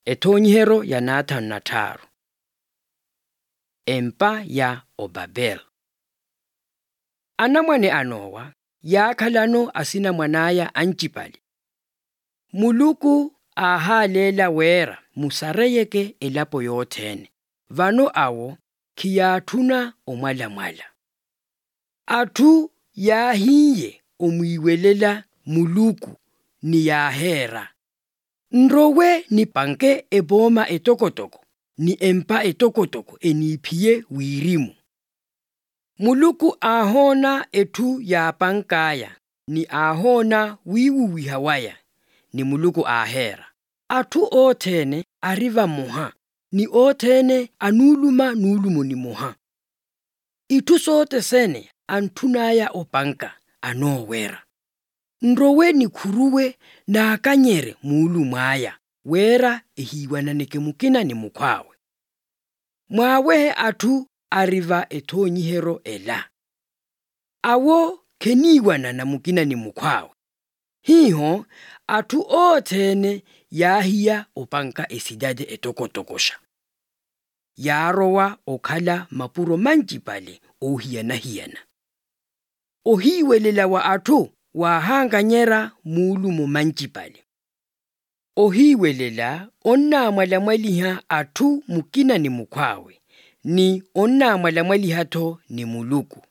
Ethonyihero ya Nathan na tharu. Empa ya Obabel. Anamwane anowa yakhalano asina mwanaya Anjipali. Muluku ahalela wera musareyeke elapo yothene. Vano awo khiyathuna omwalamwala. Athu yahiye omwiwelela muluku ni yahera. Nrowe ni panke eboma etokotoko ni empa etokotoko eniphiye wirimu. Muluku ahona ethu ya pankaya ni ahona wiwu wihawaya ni muluku ahera. Athu othene ariva moha ni othene anuluma nulumu ni moha. Ithu sote sene anthunaya opanka anowera. Nrowe ni khuruwe na akanyere mulu mwaya wera ehiwananeke mukina ni mukwawe. Mwawe athu ariva ethonyihero ela. Awo kheniwana na mukina ni mukwawe. Hiho athu othene yahiya opanka esidade etokotokosha. Yarowa okhala mapuro Manjipali ohiyana. Ohiwelela wa athu wahanganyera mulu mu Manjipali. Ohiwelela onnamwalamwaliha athu mukina ni mukwawe ni onnamwalamwalihatho ni muluku.